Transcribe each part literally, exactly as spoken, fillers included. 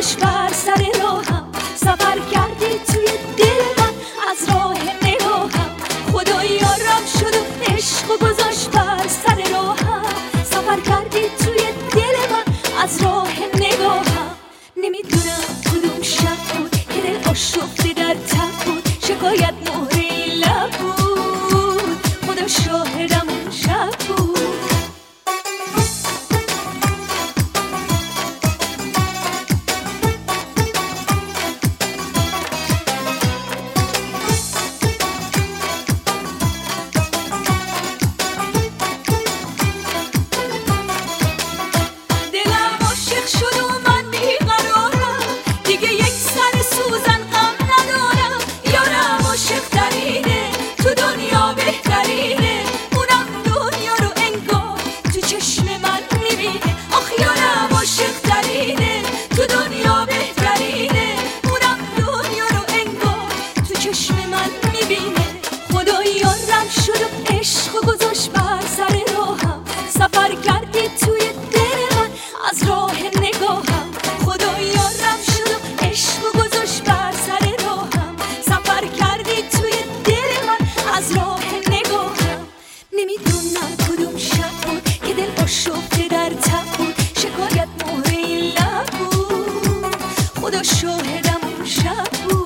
گذاشت بر سر راهم، سفر کردی توی دل من از راه نگاهم. خدا یارم شد و عشق و گذاشت بر سر راهم، سفر کردی توی دل من از راه نگاهم. نمیدونم کدوم شب بود که دل آشفته در تب بود، شکایت مهره لب بود، خدا شاهدم اون شب بود. سفر کردی توی دل من از راه نگاهم. خدا یارم شد و عشق و گذاشت بر سر راهم، سفر کردی توی دل من از راه نگاهم. نمیدونم کدوم شب بود که دل آشفته در تب بود، شکایت مهره لب بود، خدا شاهدم اون شب بود.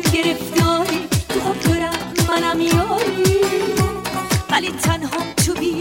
گرفتاری تو خب دارم منم یاری، ولی تنها تو بی